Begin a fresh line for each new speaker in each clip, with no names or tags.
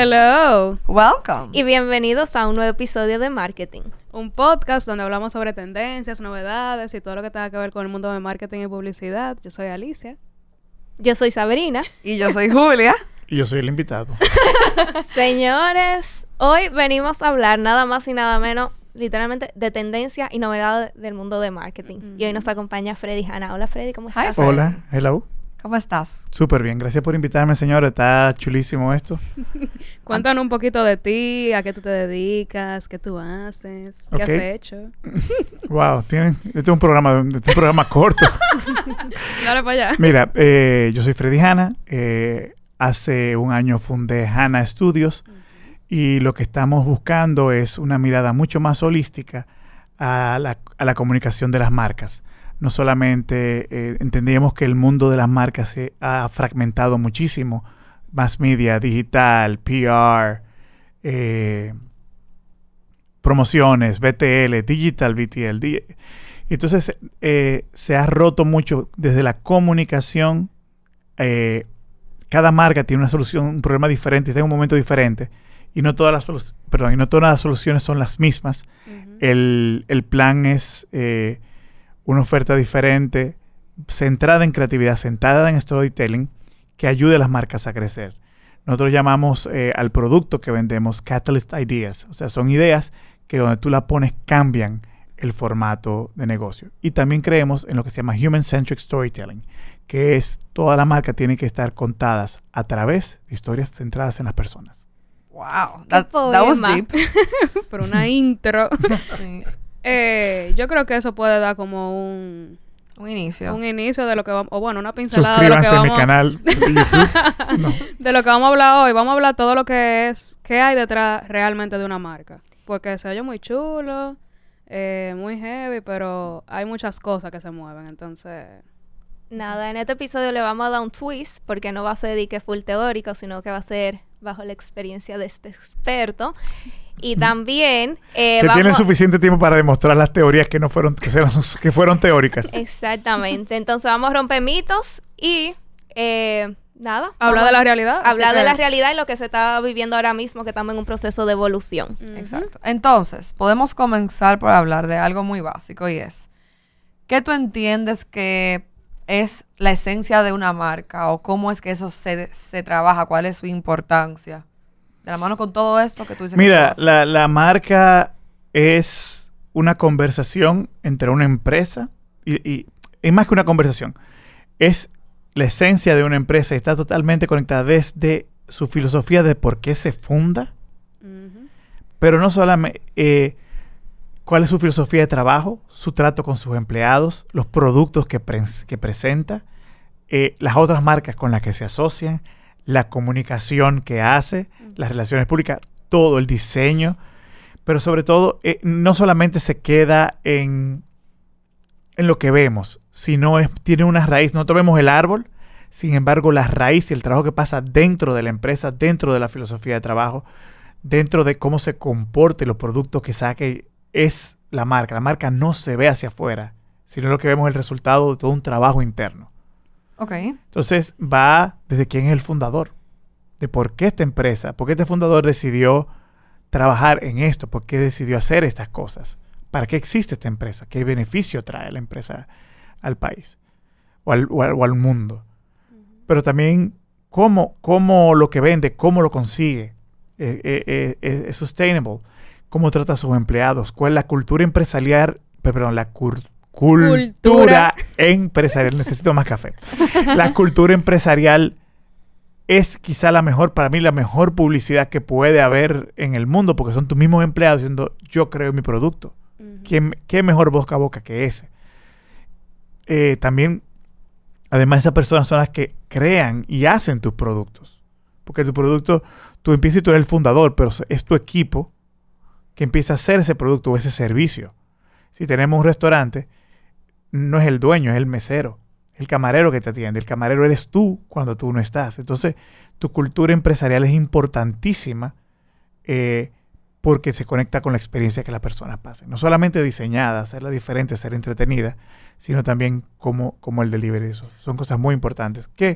Hello.
Welcome.
Y bienvenidos a un nuevo episodio de Marketing.
Un podcast donde hablamos sobre tendencias, novedades y todo lo que tenga que ver con el mundo de marketing y publicidad. Yo soy Alicia.
Yo soy Sabrina.
Y yo soy Julia.
Y yo soy el invitado.
Señores, hoy venimos a hablar nada más y nada menos, literalmente, de tendencias y novedades del mundo de marketing. Y hoy nos acompaña Freddy Hanna. Hola, Freddy, ¿cómo estás?
Freddy.
Hola, hello.
¿Cómo estás?
Súper bien, gracias por invitarme, señor. Está chulísimo esto.
Cuéntanos un poquito de ti, a qué tú te dedicas, qué tú haces, qué has hecho.
Wow, este es un programa corto.
Dale para allá.
Mira, yo soy Freddy Hanna. Hace un año fundé Hanna Studios y lo que estamos buscando es una mirada mucho más holística a la comunicación de las marcas. No solamente entendíamos que el mundo de las marcas se ha fragmentado muchísimo, mass media, digital, PR, promociones, BTL, digital BTL. Entonces se ha roto mucho desde la comunicación. Cada marca tiene una solución, un problema diferente, está en un momento diferente y no todas las soluciones son las mismas. El plan es una oferta diferente, centrada en creatividad, centrada en storytelling, que ayude a las marcas a crecer. Nosotros llamamos al producto que vendemos Catalyst Ideas. O sea, son ideas que donde tú la pones cambian el formato de negocio. Y también creemos en lo que se llama Human-Centric Storytelling, que es toda la marca tiene que estar contadas a través de historias centradas en las personas.
Wow, that was deep.
Por una intro.
Sí.
Yo creo que eso puede dar como
Un inicio.
un inicio de lo que vamos, o bueno, una pincelada de lo que
Suscríbanse a mi
vamos,
canal de YouTube. No.
de lo que vamos a hablar hoy. Vamos a hablar todo lo que es, qué hay detrás realmente de una marca. Porque se oye muy chulo, muy heavy, pero hay muchas cosas que se mueven, entonces...
Nada, en este episodio le vamos a dar un twist, porque no va a ser de que full teórico, sino que va a ser bajo la experiencia de este experto. Y también...
que tienen suficiente tiempo para demostrar las teorías que fueron teóricas.
Exactamente. Entonces vamos a romper mitos y... nada.
Hablar de la realidad.
Hablar de la realidad y lo que se está viviendo ahora mismo, que estamos en un proceso de evolución.
Exacto. Entonces, podemos comenzar por hablar de algo muy básico y es, ¿qué tú entiendes que es la esencia de una marca o cómo es que eso se trabaja? ¿Cuál es su importancia? De la mano con todo esto que tú dices.
Mira, la marca es una conversación entre una empresa y es más que una conversación. Es la esencia de una empresa y está totalmente conectada desde su filosofía de por qué se funda, pero no solamente cuál es su filosofía de trabajo, su trato con sus empleados, los productos que presenta, las otras marcas con las que se asocian, la comunicación que hace, las relaciones públicas, todo el diseño, pero sobre todo no solamente se queda en lo que vemos, sino tiene una raíz. Nosotros vemos el árbol, sin embargo la raíz y el trabajo que pasa dentro de la empresa, dentro de la filosofía de trabajo, dentro de cómo se comporte los productos que saque, es la marca. La marca no se ve hacia afuera, sino lo que vemos es el resultado de todo un trabajo interno.
Ok.
Entonces va desde quién es el fundador, de por qué esta empresa, por qué este fundador decidió trabajar en esto, por qué decidió hacer estas cosas, para qué existe esta empresa, qué beneficio trae la empresa al país o al mundo. Pero también cómo lo que vende, cómo lo consigue, es sustainable, cómo trata a sus empleados, cuál es la cultura empresarial, cultura empresarial, necesito más café. La cultura empresarial es quizá para mí la mejor publicidad que puede haber en el mundo, porque son tus mismos empleados diciendo, yo creo mi producto. ¿Qué mejor boca a boca que ese? También, además, esas personas son las que crean y hacen tus productos. Porque tu producto, tú empiezas y tú eres el fundador, pero es tu equipo que empieza a hacer ese producto o ese servicio. Si tenemos un restaurante, no es el dueño, es el mesero, el camarero que te atiende. El camarero eres tú cuando tú no estás. Entonces, tu cultura empresarial es importantísima porque se conecta con la experiencia que las personas pasen. No solamente diseñada, hacerla diferente, ser entretenida, sino también como el delivery. Eso son cosas muy importantes que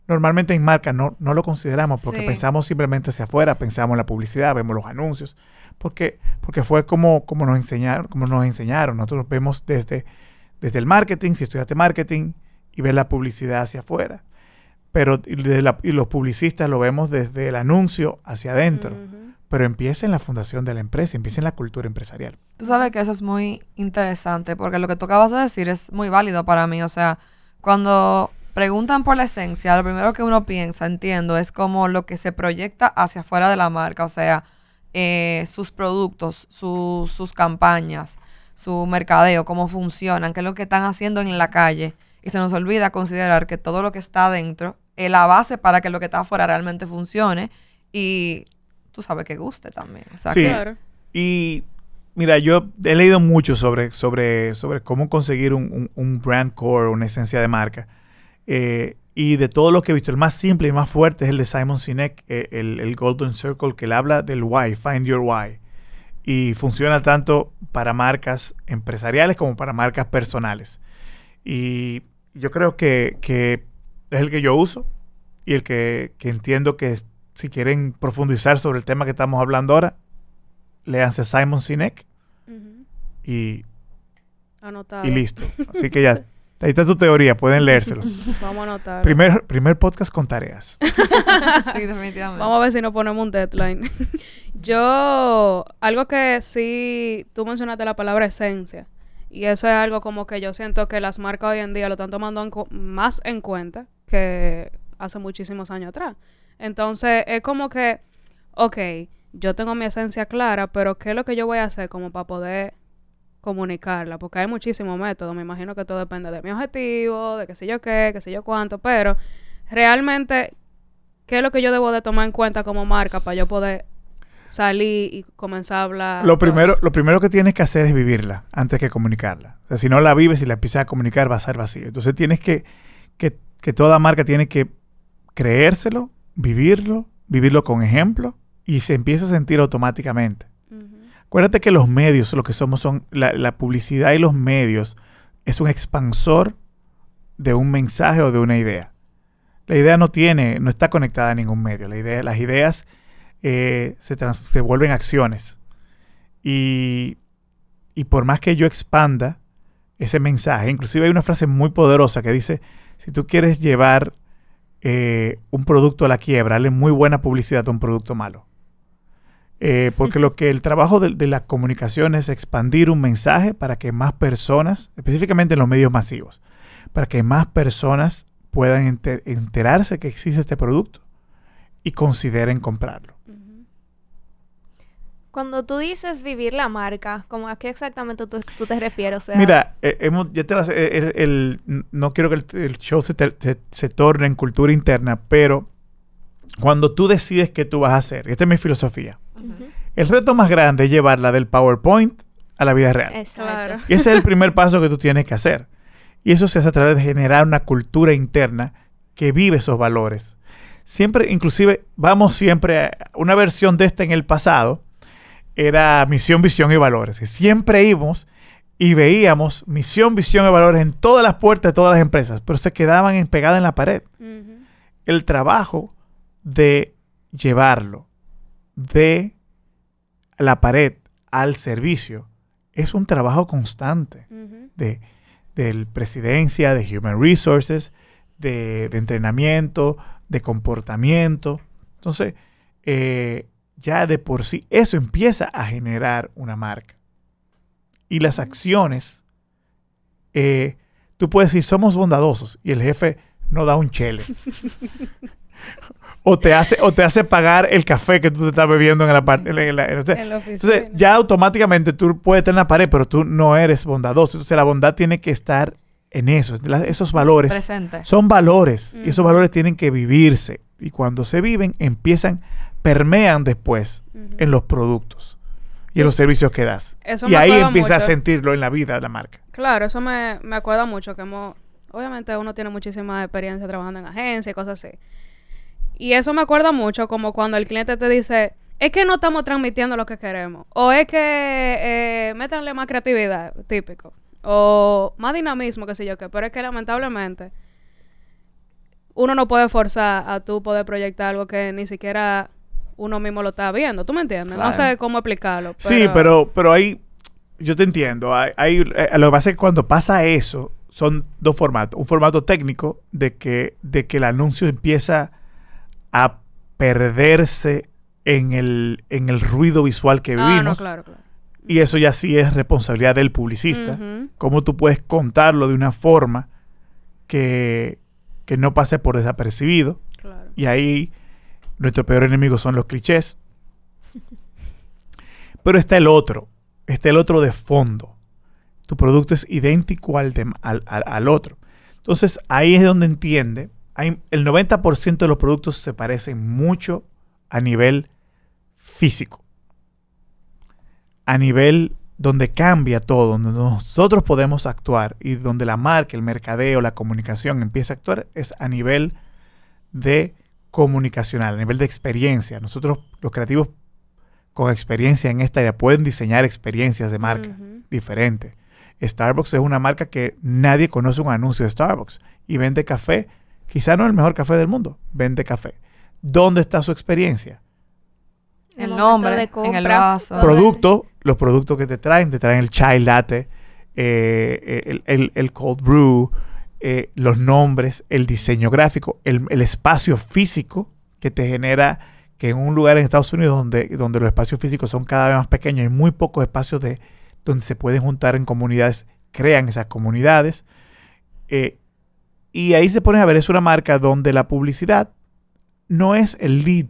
normalmente en marca no lo consideramos porque
Sí.
pensamos simplemente hacia afuera, pensamos en la publicidad, vemos los anuncios, porque fue como nos enseñaron. Nosotros vemos desde el marketing, si estudiaste marketing, y ves la publicidad hacia afuera. Pero y los publicistas lo vemos desde el anuncio hacia adentro.
Ujú.
Pero empieza en la fundación de la empresa, empieza en la cultura empresarial.
Tú sabes que eso es muy interesante porque lo que tú acabas de decir es muy válido para mí. O sea, cuando preguntan por la esencia, lo primero que uno piensa, entiendo, es como lo que se proyecta hacia afuera de la marca. O sea, sus productos, sus campañas, su mercadeo, cómo funcionan, qué es lo que están haciendo en la calle. Y se nos olvida considerar que todo lo que está adentro es la base para que lo que está afuera realmente funcione y tú sabes que guste también. O sea,
Sí.
que
Claro.
Y mira, yo he leído mucho sobre cómo conseguir un brand core, una esencia de marca. Y de todo lo que he visto, el más simple y más fuerte es el de Simon Sinek, el Golden Circle, que él habla del why, find your why. Y funciona tanto para marcas empresariales como para marcas personales. Y yo creo que es el que yo uso y el que entiendo que si quieren profundizar sobre el tema que estamos hablando ahora, léanse Simon Sinek
Ujú.
y
Anotado.
listo. Así que ya, ahí está tu teoría, pueden leérselo.
Vamos a anotar.
Primer podcast con tareas.
sí, definitivamente.
Vamos a ver si nos ponemos un deadline. Algo que sí, tú mencionaste la palabra esencia. Y eso es algo como que yo siento que las marcas hoy en día lo están tomando más en cuenta que hace muchísimos años atrás. Entonces, es como que, ok, yo tengo mi esencia clara, pero ¿qué es lo que yo voy a hacer como para poder comunicarla? Porque hay muchísimos métodos. Me imagino que todo depende de mi objetivo, de qué sé yo qué sé yo cuánto, pero realmente, ¿qué es lo que yo debo de tomar en cuenta como marca para yo poder salir y comenzar a hablar?
Lo primero que tienes que hacer es vivirla antes que comunicarla. O sea, si no la vives y la empiezas a comunicar, va a ser vacío. Entonces tienes que toda marca tiene que creérselo, vivirlo con ejemplo y se empieza a sentir automáticamente.
Ujú.
Acuérdate que los medios, lo que somos son la publicidad y los medios es un expansor de un mensaje o de una idea. La idea no está conectada a ningún medio. Las ideas se vuelven acciones. Y por más que yo expanda ese mensaje, inclusive hay una frase muy poderosa que dice, si tú quieres llevar un producto a la quiebra, dale muy buena publicidad a un producto malo. Porque el trabajo de la comunicación es expandir un mensaje para que más personas, específicamente en los medios masivos, para que más personas puedan enterarse que existe este producto y consideren comprarlo.
Ujú.
Cuando tú dices vivir la marca, ¿cómo a qué exactamente tú te refieres? O sea,
Mira, no quiero que el show se torne en cultura interna, pero cuando tú decides qué tú vas a hacer, esta es mi filosofía,
ujú,
el reto más grande es llevarla del PowerPoint a la vida real.
exacto.
Claro.
Y ese es el primer paso que tú tienes que hacer. Y eso se hace a través de generar una cultura interna que vive esos valores. Inclusive, vamos siempre a una versión de en el pasado, era misión, visión y valores. Y siempre íbamos y veíamos misión, visión y valores en todas las puertas de todas las empresas, pero se quedaban pegadas en la pared.
Ujú.
El trabajo de llevarlo de la pared al servicio es un trabajo constante
Ujú.
de presidencia, de human resources, de entrenamiento, de comportamiento. Entonces, ya de por sí, eso empieza a generar una marca. Y las acciones, tú puedes decir, somos bondadosos, y el jefe no da un chele. o te hace pagar el café que tú te estás bebiendo en la parte.
En la
Entonces,
oficina.
ya automáticamente tú puedes tener la pared, pero tú no eres bondadoso. Entonces, la bondad tiene que estar en eso. Esos valores
Presente.
son valores. Y esos
Ujú.
valores tienen que vivirse. Y cuando se viven, permean después
Ujú.
en los productos y en los servicios que das.
Eso
Y
me
ahí
acuerda
empiezas a
mucho.
sentirlo en la vida de la marca.
Claro, eso me acuerda mucho que obviamente uno tiene muchísima experiencia trabajando en agencia y cosas así. Y eso me acuerda mucho como cuando el cliente te dice, es que no estamos transmitiendo lo que queremos. O es que métanle más creatividad, típico. O más dinamismo, qué sé yo qué. Pero es que lamentablemente uno no puede forzar a tú poder proyectar algo que ni siquiera uno mismo lo está viendo. ¿Tú me entiendes?
Claro.
No sé cómo explicarlo.
Sí, pero ahí yo te entiendo. Lo que pasa es que cuando pasa eso, son dos formatos. Un formato técnico de que el anuncio empieza a perderse en el ruido visual que vivimos.
no, claro.
Y eso ya sí es responsabilidad del publicista.
Ujú.
Cómo tú puedes contarlo de una forma que no pase por desapercibido.
Claro.
Y ahí nuestro peor enemigo son los clichés. Pero está el otro de fondo. Tu producto es idéntico al otro. Entonces ahí es donde entiende. El 90% de los productos se parecen mucho a nivel físico. A nivel donde cambia todo, donde nosotros podemos actuar y donde la marca, el mercadeo, la comunicación empieza a actuar es a nivel de comunicacional, a nivel de experiencia. Nosotros, los creativos con experiencia en esta área, pueden diseñar experiencias de marca diferentes. Starbucks es una marca que nadie conoce un anuncio de Starbucks y vende café, quizá no el mejor café del mundo, vende café. ¿Dónde está su experiencia?
El
El
momento
nombre,
de
en
compra,
el vaso.
todo.
Los productos que te traen el chai latte, el cold brew, los nombres, el diseño gráfico, el espacio físico que te genera, que en un lugar en Estados Unidos donde los espacios físicos son cada vez más pequeños, hay muy pocos espacios donde se pueden juntar en comunidades, crean esas comunidades. Y ahí se ponen a ver, es una marca donde la publicidad no es el lead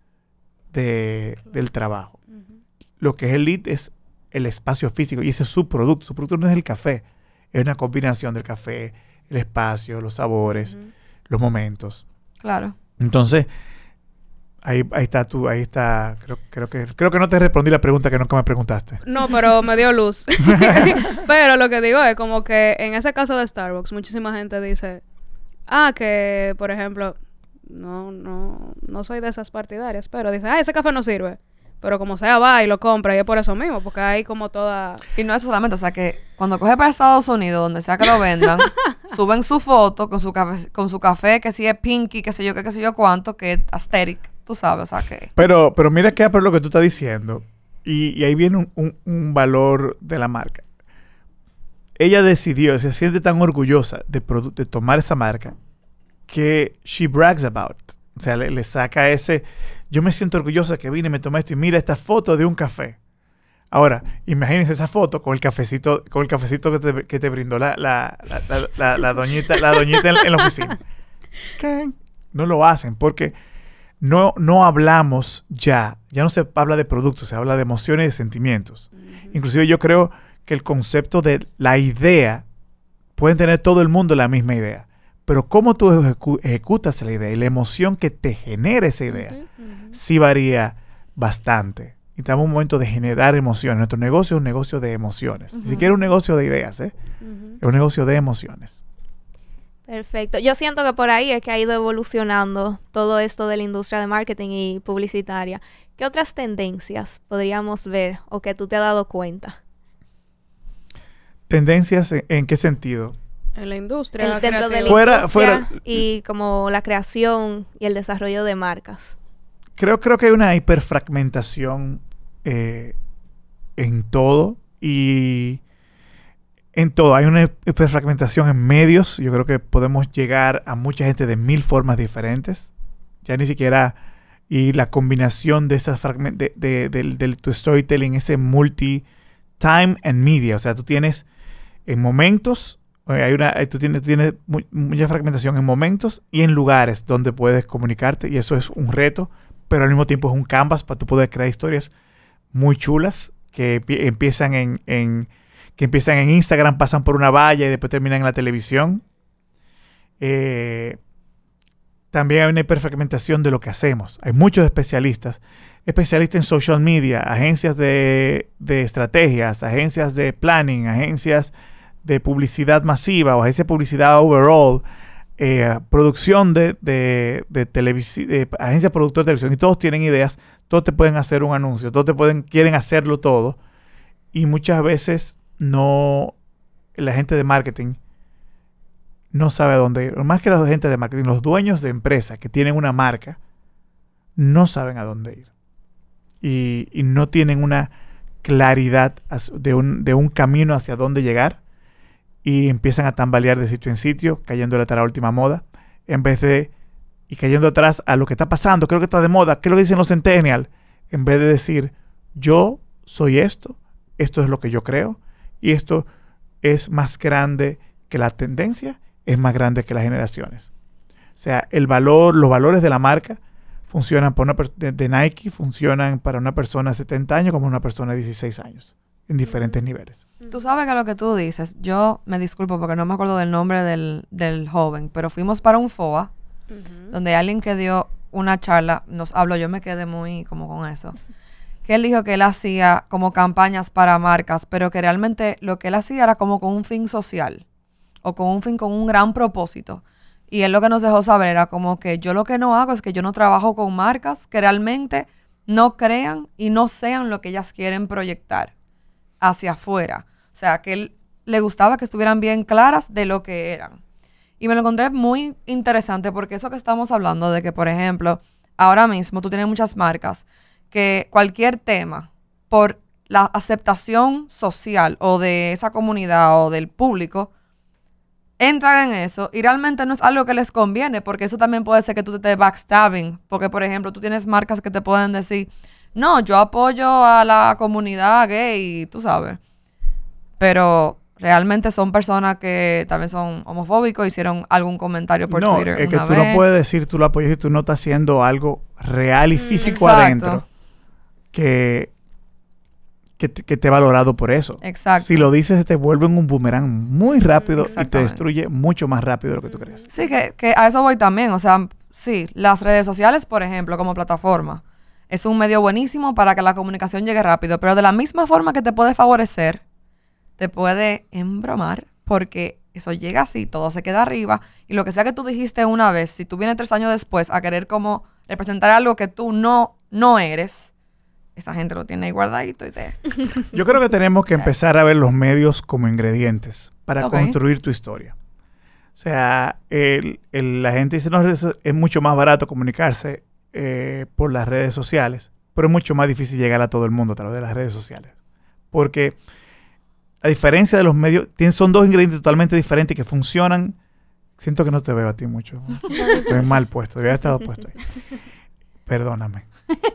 del trabajo. Lo que es el lead es el espacio físico y ese es su producto. Su producto no es el café, es una combinación del café, el espacio, los sabores, los momentos.
Claro.
Entonces, ahí está. Creo que no te respondí la pregunta que nunca me preguntaste.
No, pero me dio luz. Pero lo que digo es como que en ese caso de Starbucks, muchísima gente dice, que, por ejemplo, no soy de esas partidarias, pero dice, ese café no sirve. Pero como sea, va y lo compra y es por eso mismo, porque hay como toda...
Y no es solamente, o sea, que cuando coge para Estados Unidos, donde sea que lo vendan, suben su foto con su café, que si es pinky, que sé yo cuánto, que es aesthetic, tú sabes, o sea, que...
Pero mira que por lo que tú estás diciendo, y ahí viene un valor de la marca. Ella decidió, se siente tan orgullosa de tomar esa marca, que she brags about. O sea, le saca ese... Yo me siento orgullosa que vine y me tomé esto y mira esta foto de un café. Ahora, imagínense esa foto con el cafecito que te brindó la doñita en la oficina. ¿Qué? No lo hacen porque no hablamos ya no se habla de productos, se habla de emociones y de sentimientos. Inclusive yo creo que el concepto de la idea, pueden tener todo el mundo la misma idea, pero cómo tú ejecutas la idea y la emoción que te genera esa idea, sí varía bastante. Y estamos en un momento de generar emociones. Nuestro negocio es un negocio de emociones. Ni siquiera un negocio de ideas, Es un negocio de emociones.
Perfecto. Yo siento que por ahí es que ha ido evolucionando todo esto de la industria de marketing y publicitaria. ¿Qué otras tendencias podríamos ver o que tú te has dado cuenta?
¿Tendencias en qué sentido?
En la industria
Dentro de la
Fuera-
industria y como la creación y el desarrollo de marcas.
Creo que hay una hiperfragmentación en todo y en todo. Hay una hiperfragmentación en medios. Yo creo que podemos llegar a mucha gente de 1000 formas diferentes. Ya ni siquiera... Y la combinación de esas del tu storytelling, ese multi-time and media. O sea, tú tienes en momentos... tú tienes mucha fragmentación en momentos y en lugares donde puedes comunicarte y eso es un reto, pero al mismo tiempo es un canvas para tú poder crear historias muy chulas que empiezan en Instagram, pasan por una valla y después terminan en la televisión. También hay una hiperfragmentación de lo que hacemos. Hay muchos especialistas en social media, agencias de estrategias, agencias de planning, agencias de publicidad masiva o agencia de publicidad overall, producción de televisión, agencia productora de televisión, y todos tienen ideas, todos te pueden hacer un anuncio, quieren hacerlo todo, y muchas veces la gente de marketing no sabe a dónde ir. Más que la gente de marketing, los dueños de empresas que tienen una marca no saben a dónde ir. Y no tienen una claridad de un camino hacia dónde llegar. Y empiezan a tambalear de sitio en sitio, cayendo atrás a la última moda, en vez de y cayendo atrás a lo que está pasando, qué es lo que está de moda, qué es lo que dicen los centennials, en vez de decir, yo soy esto es lo que yo creo, y esto es más grande que la tendencia, es más grande que las generaciones. O sea, los valores de la marca funcionan para de Nike, funcionan para una persona de 70 años como una persona de 16 años, en diferentes niveles.
Tú sabes que lo que tú dices, yo me disculpo porque no me acuerdo del nombre del joven, pero fuimos para un FOA, donde alguien que dio una charla nos habló, yo me quedé muy como con eso, que él dijo que él hacía como campañas para marcas, pero que realmente lo que él hacía era como con un fin social, o con un fin, con un gran propósito. Y él lo que nos dejó saber era como que yo lo que no hago es que yo no trabajo con marcas que realmente no crean y no sean lo que ellas quieren proyectar hacia afuera. O sea, que él le gustaba que estuvieran bien claras de lo que eran. Y me lo encontré muy interesante porque eso que estamos hablando de que, por ejemplo, ahora mismo tú tienes muchas marcas que cualquier tema, por la aceptación social o de esa comunidad o del público, entran en eso y realmente no es algo que les conviene, porque eso también puede ser que tú te estés backstabbing, porque por ejemplo tú tienes marcas que te pueden decir, no, yo apoyo a la comunidad gay, tú sabes, pero realmente son personas que también son homofóbicos, hicieron algún comentario por Twitter
es que
una
tú
vez.
no puedes decir tú lo apoyas y tú no estás haciendo algo real y físico
exacto.
adentro que te ha valorado por eso.
Exacto.
Si lo dices, te vuelve un boomerang muy rápido y te
Exactamente.
destruye mucho más rápido de lo que tú crees.
Sí, que a eso voy también. O sea, sí, las redes sociales, por ejemplo, como plataforma, es un medio buenísimo para que la comunicación llegue rápido, pero de la misma forma que te puede favorecer, te puede embromar, porque eso llega así, todo se queda arriba, y lo que sea que tú dijiste una vez, si tú vienes 3 años después a querer como representar algo que tú no eres, esa gente lo tiene ahí guardadito y te...
Yo creo que tenemos que empezar a ver los medios como ingredientes para
Ok.
construir tu historia. O sea, la gente dice, no, es mucho más barato comunicarse por las redes sociales, pero es mucho más difícil llegar a todo el mundo a través de las redes sociales. Porque a diferencia de los medios, son dos ingredientes totalmente diferentes que funcionan. Siento que no te veo a ti mucho. Estoy mal puesto, debía haber estado puesto ahí. Perdóname.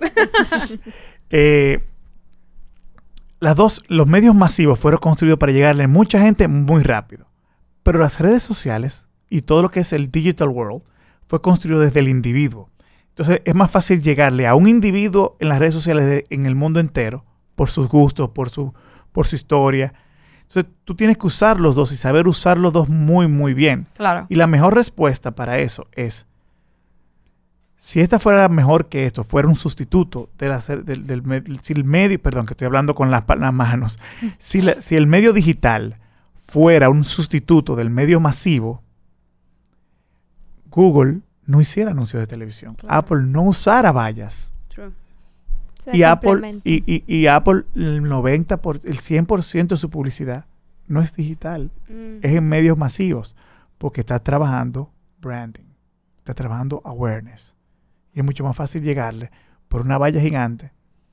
Los medios masivos fueron construidos para llegarle a mucha gente muy rápido. Pero las redes sociales y todo lo que es el digital world fue construido desde el individuo. Entonces es más fácil llegarle a un individuo en las redes sociales en el mundo entero por sus gustos, por su historia. Entonces tú tienes que usar los dos y saber usar los dos muy, muy bien.
Claro.
Y la mejor respuesta para eso es, si esta fuera mejor que esto, fuera un sustituto si el medio, perdón, que estoy hablando con las manos, si el medio digital fuera un sustituto del medio masivo, Google no hiciera anuncios de televisión.
Claro.
Apple no usara vallas.
True.
Se
Y Apple,
complementan.
y Apple, el 100% de su publicidad no es digital, es en medios masivos, porque está trabajando branding, está trabajando awareness. Y es mucho más fácil llegarle por una valla gigante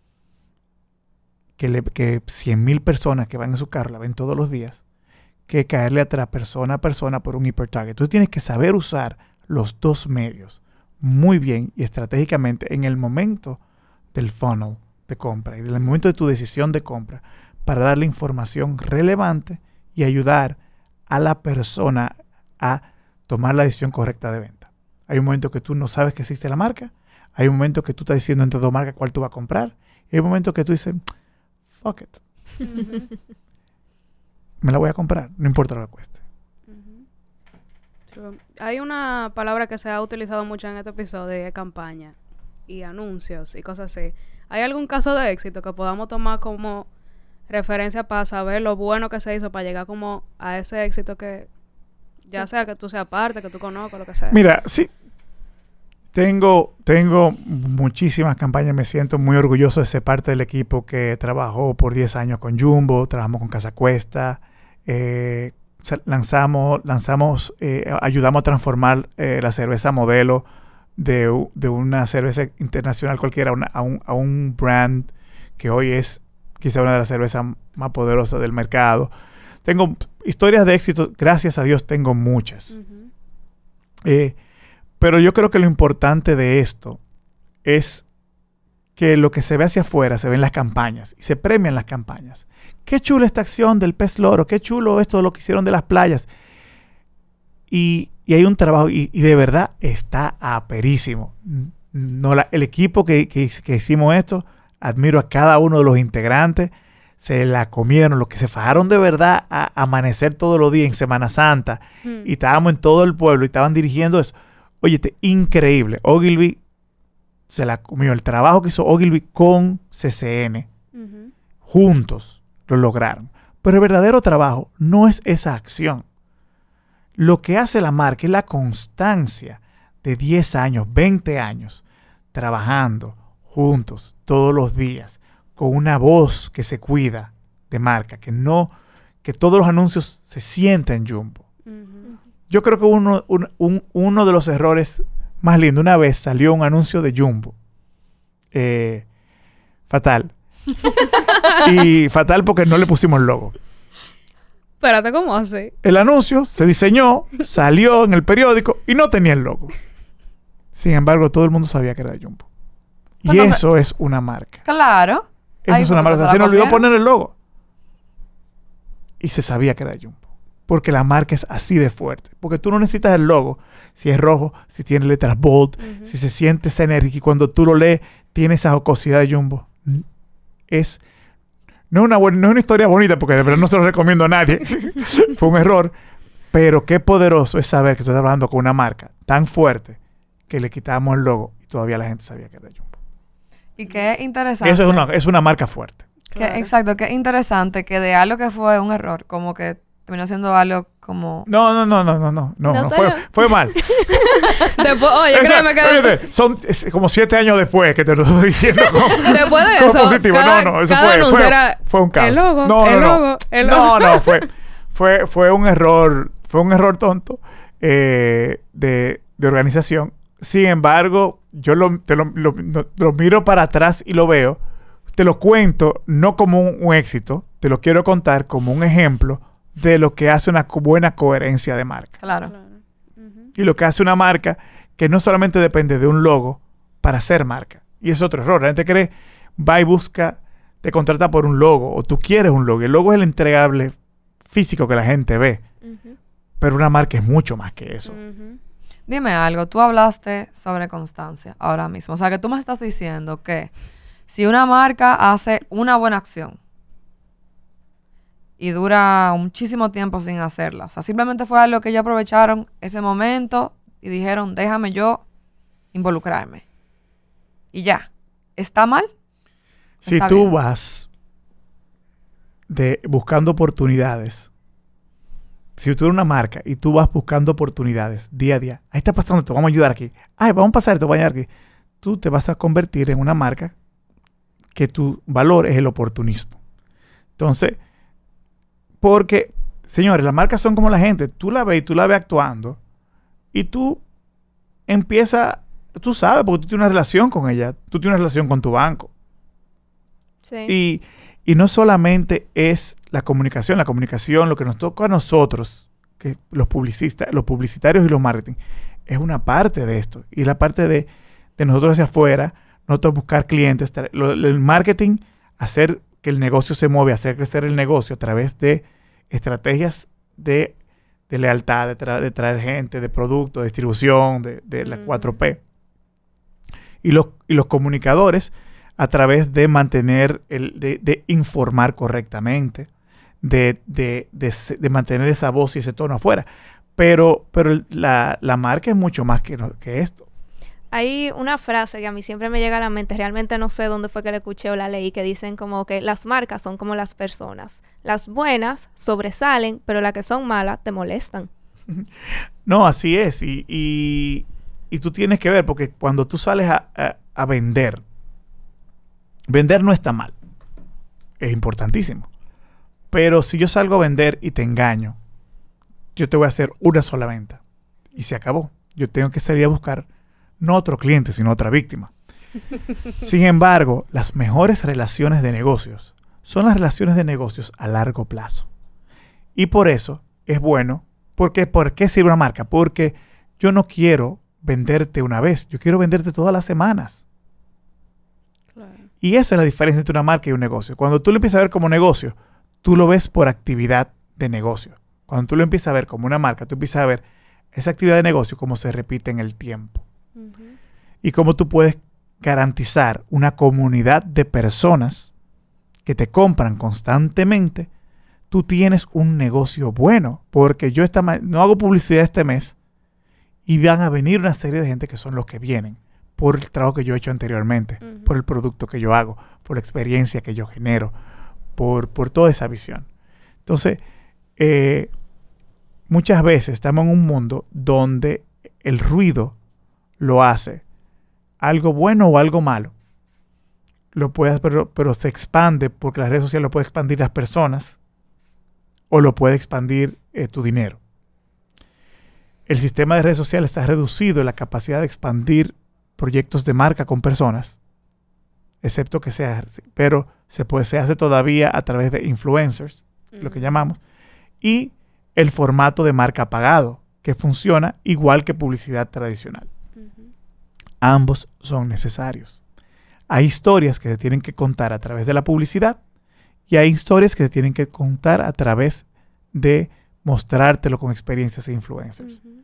que 100,000 personas que van en su carro la ven todos los días, que caerle atrás persona a persona por un hipertarget. Entonces tienes que saber usar los dos medios muy bien y estratégicamente en el momento del funnel de compra y en el momento de tu decisión de compra para darle información relevante y ayudar a la persona a tomar la decisión correcta de venta. Hay un momento que tú no sabes que existe la marca, hay un momento que tú estás diciendo entre dos marcas cuál tú vas a comprar, y hay un momento que tú dices, fuck it, me la voy a comprar, no importa lo que cueste.
True. Hay una palabra que se ha utilizado mucho en este episodio de campaña y anuncios y cosas así. ¿Hay algún caso de éxito que podamos tomar como referencia para saber lo bueno que se hizo para llegar como a ese éxito que ya sea que tú seas parte, que tú conozcas, lo que sea?
Mira, sí, tengo muchísimas campañas, me siento muy orgulloso de ser parte del equipo que trabajó por 10 años con Jumbo, trabajamos con Casa Cuesta, ayudamos a transformar la cerveza modelo de una cerveza internacional cualquiera a un brand que hoy es quizá una de las cervezas más poderosas del mercado. Tengo historias de éxito, gracias a Dios tengo muchas. Pero yo creo que lo importante de esto es que lo que se ve hacia afuera se ve en las campañas y se premian las campañas. Qué chula esta acción del pez loro, qué chulo esto lo que hicieron de las playas. Y hay un trabajo, y de verdad está aperísimo. No, el equipo que hicimos esto, admiro a cada uno de los integrantes, se la comieron, los que se fajaron de verdad a amanecer todos los días en Semana Santa, y estábamos en todo el pueblo y estaban dirigiendo eso. Oye, increíble. Ogilvy se la comió. El trabajo que hizo Ogilvy con CCN, juntos lo lograron. Pero el verdadero trabajo no es esa acción. Lo que hace la marca es la constancia de 10 años, 20 años, trabajando juntos todos los días, con una voz que se cuida de marca, que todos los anuncios se sienten Jumbo. Yo creo que uno de los errores más lindos, una vez salió un anuncio de Jumbo, fatal. Y fatal porque no le pusimos logo.
Espérate, ¿cómo así?
El anuncio se diseñó, salió en el periódico y no tenía el logo. Sin embargo, todo el mundo sabía que era de Jumbo. Y
Entonces,
eso es una marca.
Claro.
Eso es una marca. Se nos olvidó poner el logo. Y se sabía que era de Jumbo. Porque la marca es así de fuerte. Porque tú no necesitas el logo. Si es rojo, si tiene letras bold, si se siente esa energía y cuando tú lo lees, tiene esa jocosidad de Jumbo. No es una historia bonita porque de verdad no se lo recomiendo a nadie. Fue un error. Pero qué poderoso es saber que tú estás hablando con una marca tan fuerte que le quitamos el logo y todavía la gente sabía que era Jumbo.
Y qué interesante.
Eso es una marca fuerte.
Claro.
Exacto, qué interesante que de algo que fue un error, como que terminó siendo algo como...
No, fue mal.
Después, oye, créeme que
es como 7 años después que te lo estoy diciendo.
después de
como
eso,
positivo. Eso fue un caos.
El logo.
Fue un error tonto de organización. Sin embargo, yo lo miro para atrás y lo veo. Te lo cuento no como un éxito, te lo quiero contar como un ejemplo de lo que hace una buena coherencia de marca.
Claro.
Y lo que hace una marca que no solamente depende de un logo para ser marca. Y es otro error. La gente cree, va y busca, te contrata por un logo o tú quieres un logo. El logo es el entregable físico que la gente ve. Pero una marca es mucho más que eso.
Dime algo, tú hablaste sobre constancia ahora mismo. O sea, que tú me estás diciendo que si una marca hace una buena acción y dura muchísimo tiempo sin hacerla, o sea, simplemente fue algo que ellos aprovecharon ese momento y dijeron, déjame yo involucrarme. Y ya. ¿Está mal?
Si
Está
tú
bien.
vas buscando oportunidades, si tú eres una marca y tú vas buscando oportunidades día a día, ahí está pasando esto, vamos a ayudar aquí. Ay, vamos a pasar esto, vamos a ayudar aquí. Tú te vas a convertir en una marca que tu valor es el oportunismo. Entonces, porque, señores, las marcas son como la gente. Tú la ves y tú la ves actuando y tú empiezas, tú sabes, porque tú tienes una relación con ella, tú tienes una relación con tu banco.
Sí.
Y no solamente es la comunicación, lo que nos toca a nosotros, que los publicitarios y los marketing, es una parte de esto. Y la parte de nosotros hacia afuera, nosotros buscar clientes, el marketing, hacer que el negocio se mueva, hacer crecer el negocio a través de estrategias de lealtad, de traer gente, de producto, de distribución, de la 4P. Y los comunicadores a través de mantener, de informar correctamente, de mantener esa voz y ese tono afuera. Pero la marca es mucho más que esto.
Hay una frase que a mí siempre me llega a la mente, realmente no sé dónde fue que la escuché o la leí, que dicen como que las marcas son como las personas. Las buenas sobresalen, pero las que son malas te molestan.
No, así es. Y tú tienes que ver, porque cuando tú sales a vender no está mal. Es importantísimo. Pero si yo salgo a vender y te engaño, yo te voy a hacer una sola venta. Y se acabó. Yo tengo que salir a buscar no otro cliente, sino otra víctima. Sin embargo, las mejores relaciones de negocios son las relaciones de negocios a largo plazo. Y por eso es bueno. ¿Por qué sirve una marca? Porque yo no quiero venderte una vez. Yo quiero venderte todas las semanas.
Claro.
Y eso es la diferencia entre una marca y un negocio. Cuando tú lo empiezas a ver como negocio, tú lo ves por actividad de negocio. Cuando tú lo empiezas a ver como una marca, tú empiezas a ver esa actividad de negocio como se repite en el tiempo.
Ujú.
Y cómo tú puedes garantizar una comunidad de personas que te compran constantemente. Tú tienes un negocio bueno, porque yo no hago publicidad este mes y van a venir una serie de gente que son los que vienen por el trabajo que yo he hecho anteriormente,
Ujú.
por el producto que yo hago, por la experiencia que yo genero, por toda esa visión. Entonces, muchas veces estamos en un mundo donde el ruido lo hace algo bueno o algo malo. Pero se expande porque las redes sociales lo pueden expandir las personas o lo puede expandir tu dinero. El sistema de redes sociales está reducido en la capacidad de expandir proyectos de marca con personas, excepto que sea, pero se hace todavía a través de influencers, lo que llamamos, y el formato de marca pagado, que funciona igual que publicidad tradicional.
Ujú.
Ambos son necesarios. Hay historias que se tienen que contar a través de la publicidad y hay historias que se tienen que contar a través de mostrártelo con experiencias e influencers.
Ujú.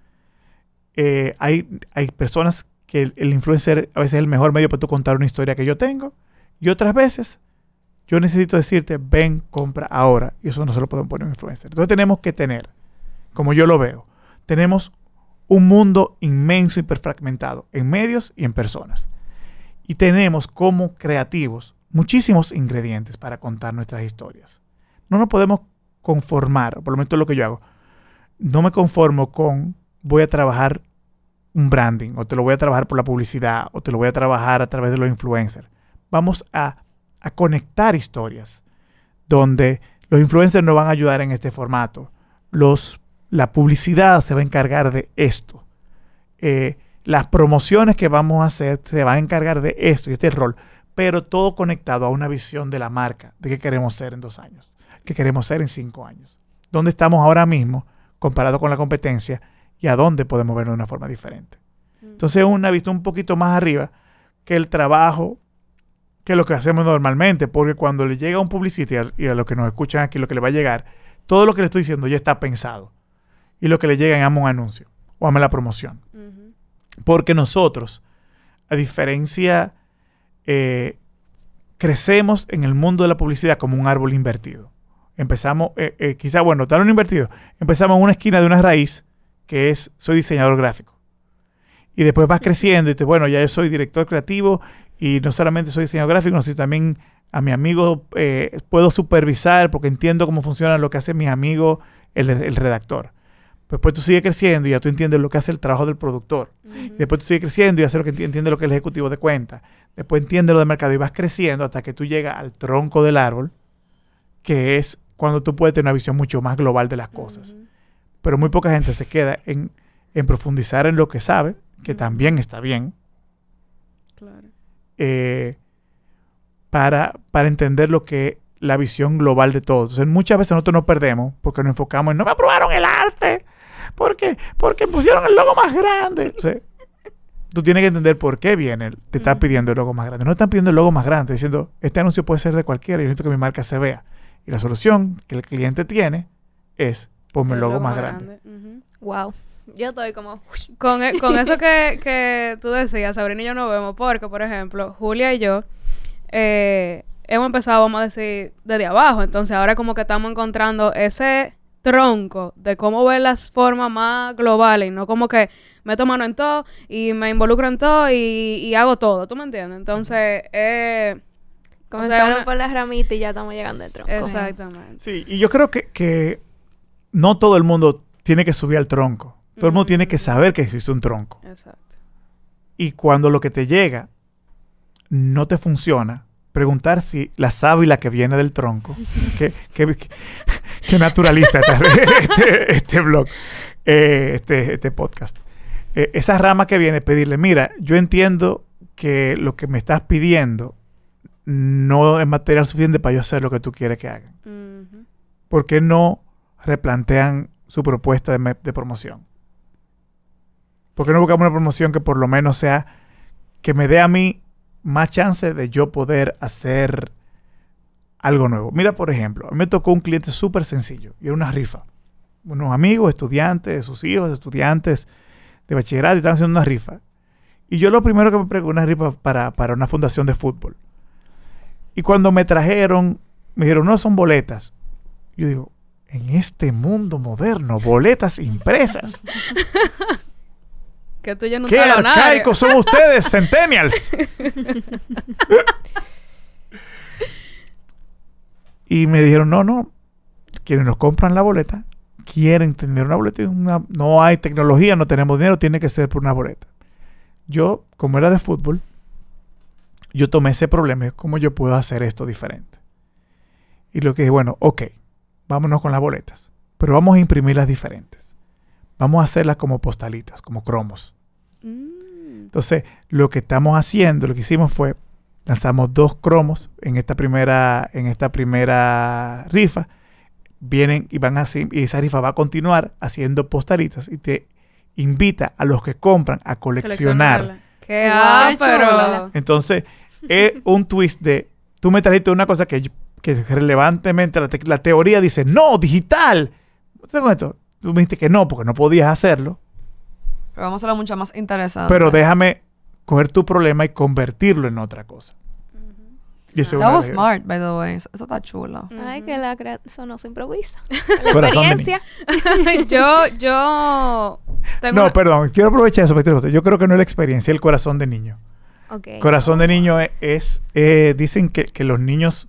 Hay personas que el influencer a veces es el mejor medio para tú contar una historia que yo tengo y otras veces yo necesito decirte, ven, compra ahora, y eso no se lo podemos poner a un influencer. Entonces tenemos que tener, como yo lo veo, tenemos un mundo inmenso y hiperfragmentado en medios y en personas. Y tenemos como creativos muchísimos ingredientes para contar nuestras historias. No nos podemos conformar, por lo menos es lo que yo hago. No me conformo con voy a trabajar un branding, o te lo voy a trabajar por la publicidad, o te lo voy a trabajar a través de los influencers. Vamos a conectar historias donde los influencers nos van a ayudar en este formato. La publicidad se va a encargar de esto. Las promociones que vamos a hacer se van a encargar de esto y este rol, pero todo conectado a una visión de la marca, de qué queremos ser en 2 años, qué queremos ser en 5 años, dónde estamos ahora mismo comparado con la competencia y a dónde podemos verlo de una forma diferente. Entonces es una vista un poquito más arriba que el trabajo, que lo que hacemos normalmente, porque cuando le llega un publicista y a los que nos escuchan aquí lo que le va a llegar, todo lo que le estoy diciendo ya está pensado y lo que le llega es amo un anuncio o ame la promoción.
Ujú.
Porque nosotros, a diferencia, crecemos en el mundo de la publicidad como un árbol invertido. Empezamos, tal invertido, empezamos en una esquina de una raíz que es, soy diseñador gráfico. Y después vas creciendo y bueno, ya yo soy director creativo y no solamente soy diseñador gráfico, sino también a mi amigo puedo supervisar porque entiendo cómo funciona lo que hace mi amigo, el redactor. Después tú sigues creciendo y ya tú entiendes lo que hace el trabajo del productor.
Ujú.
Después tú sigues creciendo y haces lo que entiende lo que es el ejecutivo de cuenta. Después entiendes lo de mercado y vas creciendo hasta que tú llegas al tronco del árbol, que es cuando tú puedes tener una visión mucho más global de las cosas.
Ujú.
Pero muy poca gente se queda en profundizar en lo que sabe, que
Ujú.
también está bien,
Claro.
para entender lo que es la visión global de todo. Entonces, muchas veces nosotros nos perdemos porque nos enfocamos en no me aprobaron el arte, porque pusieron el logo más grande. O sea, tú tienes que entender por qué te están pidiendo el logo más grande. No están pidiendo el logo más grande, diciendo, este anuncio puede ser de cualquiera y yo necesito que mi marca se vea. Y la solución que el cliente tiene es, ponme el logo más grande.
Ujú.
Wow. Yo estoy como...
Con eso que tú decías, Sabrina y yo nos vemos, porque, por ejemplo, Julia y yo hemos empezado, vamos a decir, desde abajo. Entonces, ahora como que estamos encontrando ese tronco de cómo ver las formas más globales, y no como que meto mano en todo y me involucro en todo y hago todo, ¿tú me entiendes? Entonces,
Comenzaron por las ramitas y ya estamos llegando al tronco.
exactamente.
Sí, y yo creo que no todo el mundo tiene que subir al tronco. Todo el mundo tiene que saber que existe un tronco.
Exacto.
Y cuando lo que te llega no te funciona, preguntar si la sábila que viene del tronco, que naturalista este blog, este podcast. Esa rama que viene, pedirle, mira, yo entiendo que lo que me estás pidiendo no es material suficiente para yo hacer lo que tú quieres que hagan.
Ujú.
¿Por qué no replantean su propuesta de promoción? ¿Por qué no buscamos una promoción que por lo menos sea, que me dé a mí más chance de yo poder hacer algo nuevo? Mira, por ejemplo, a mí me tocó un cliente súper sencillo y era una rifa. Unos amigos, estudiantes, sus hijos, estudiantes de bachillerato, y estaban haciendo una rifa. Y yo lo primero que me pregunté, una rifa para una fundación de fútbol. Y cuando me trajeron, me dijeron, no, son boletas. Yo digo, en este mundo moderno, boletas impresas.
Que tú ya no
¡Qué arcaicos son ustedes, centennials! Y me dijeron, no, quienes nos compran la boleta quieren tener una boleta. No hay tecnología, no tenemos dinero, tiene que ser por una boleta. Yo, como era de fútbol, yo tomé ese problema, ¿cómo yo puedo hacer esto diferente? Y lo que dije, bueno, ok, vámonos con las boletas, pero vamos a imprimirlas diferentes. Vamos a hacerlas como postalitas, como cromos. Entonces, lo que estamos haciendo, lo que hicimos fue, lanzamos 2 cromos en esta primera rifa. Vienen y van así, y esa rifa va a continuar haciendo postalitas y te invita a los que compran a coleccionar.
¡Qué
Guau,
pero!
Entonces, es un twist de, tú me trajiste una cosa que relevantemente la teoría dice, no, digital. Tú me dijiste que no, porque no podías hacerlo.
Pero vamos a hacerlo mucho más interesante.
Pero déjame coger tu problema y convertirlo en otra cosa. Y eso es
That
una
was
de-
smart, by the way. Eso está chulo.
Ay, que eso no se improvisa. La
Corazón de
experiencia.
yo tengo
No,
una-
perdón, quiero aprovechar eso. Yo creo que no es la experiencia, es el corazón de niño.
Ok.
Corazón de niño dicen que los niños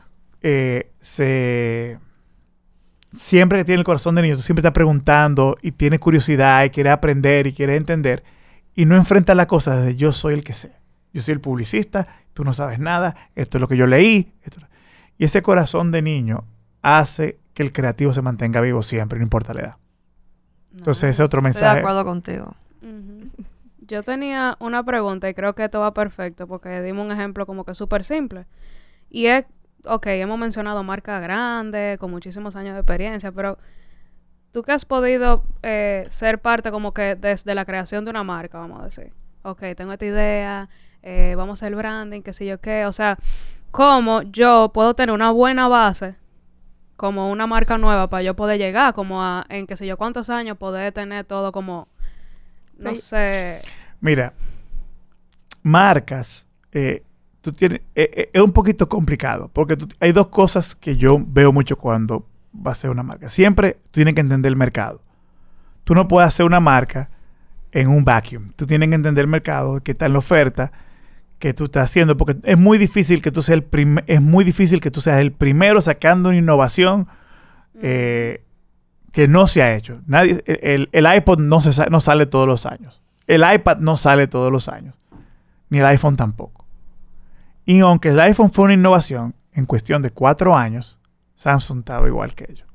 siempre que tienen el corazón de niño, tú siempre estás preguntando y tienes curiosidad y quieres aprender y quieres entender y no enfrentas la cosa desde yo soy el que sé. Yo soy el publicista, tú no sabes nada, esto es lo que yo leí. Y ese corazón de niño hace que el creativo se mantenga vivo siempre, no importa la edad. Entonces ese es otro
Estoy de
mensaje.
acuerdo contigo.
Ujú. Yo tenía una pregunta y creo que esto va perfecto porque dimos un ejemplo como que súper simple. Y es, ok, hemos mencionado marcas grandes, con muchísimos años de experiencia, pero tú que has podido ser parte como que desde la creación de una marca, vamos a decir. Ok, tengo esta idea, vamos a hacer branding, qué sé yo qué. O sea, ¿cómo yo puedo tener una buena base como una marca nueva para yo poder llegar como a, en qué sé yo cuántos años, poder tener todo como, no
Ay.
sé...
Mira, marcas, tú tienes, es un poquito complicado porque hay 2 cosas que yo veo mucho cuando vas a hacer una marca. Siempre tú tienes que entender el mercado. Tú no puedes hacer una marca en un vacuum. Tú tienes que entender el mercado, que está en la oferta, que tú estás haciendo, porque es muy difícil que tú seas el primero sacando una innovación que no se ha hecho. El iPod no sale todos los años. El iPad no sale todos los años. Ni el iPhone tampoco. Y aunque el iPhone fue una innovación, en cuestión de 4 años, Samsung estaba igual que ellos.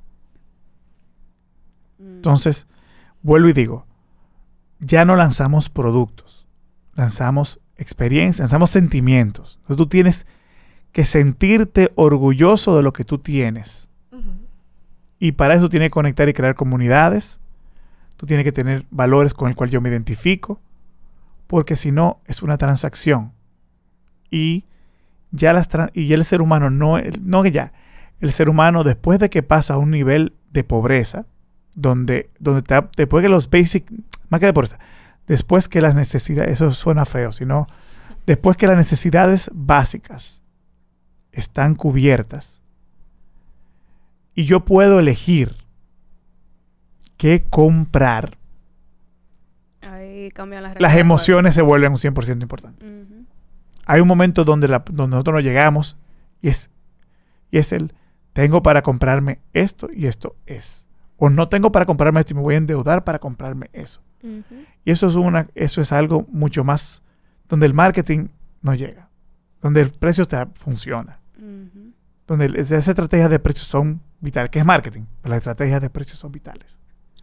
Entonces, vuelvo y digo, ya no lanzamos productos, lanzamos experiencias, lanzamos sentimientos. Entonces, tú tienes que sentirte orgulloso de lo que tú tienes. Y para eso tienes que conectar y crear comunidades. Tú tienes que tener valores con el cual yo me identifico. Porque si no, es una transacción. Y ya el ser humano el ser humano después de que pasa a un nivel de pobreza, después que los basic, más que de pobreza, después que las necesidades, eso suena feo, sino después que las necesidades básicas están cubiertas y yo puedo elegir qué comprar,
Ahí cambian las reglas.
las
del juego.
emociones se vuelven un 100% importante.
Ujú.
Hay un momento donde nosotros nos llegamos y es el tengo para comprarme esto y esto es. O no tengo para comprarme esto y me voy a endeudar para comprarme eso.
Ujú.
Y eso es algo mucho más donde el marketing no llega. donde el precio funciona, donde esas estrategias de precios son vitales, que es marketing, pero las estrategias de precios son vitales.